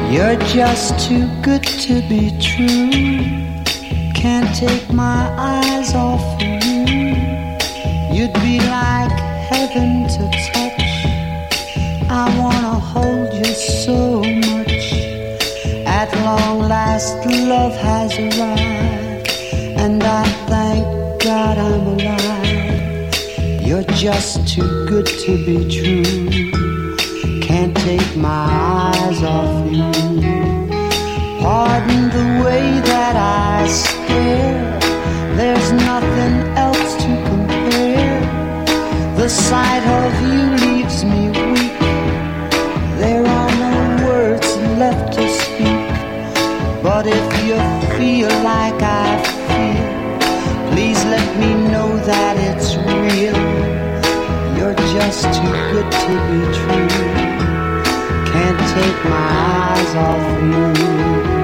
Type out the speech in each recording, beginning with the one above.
You're just too good to be true. Can't take my eyes off of you. You'd be like heaven to touch. I wanna hold you so much. At long last love has arrived, and I thank God I'm alive. You're just too good to be true. Can't take my eyes off you. Pardon the way that I stare. There's nothing else to compare. The sight of you leaves me weak. There are no words left to speak. But if you feel like I feel, please let me know that it's real. You're just too good to be true. Can't take my eyes off you.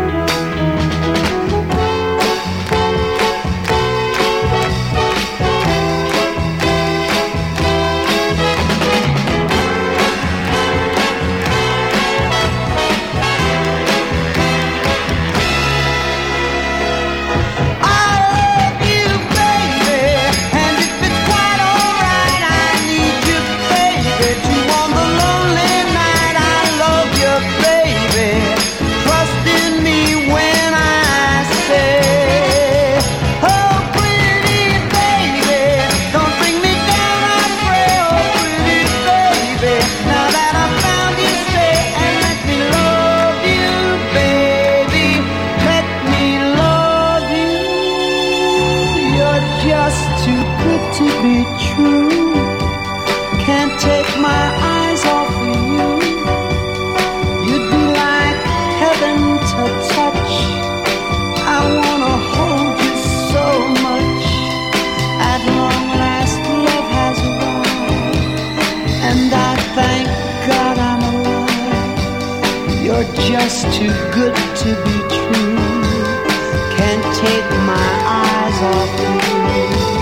To be true, can't take my eyes off of you. You'd be like heaven to touch. I wanna hold you so much. At long last love has arrived, and I thank God I'm alive. You're just too good to be true. Can't take my eyes off you.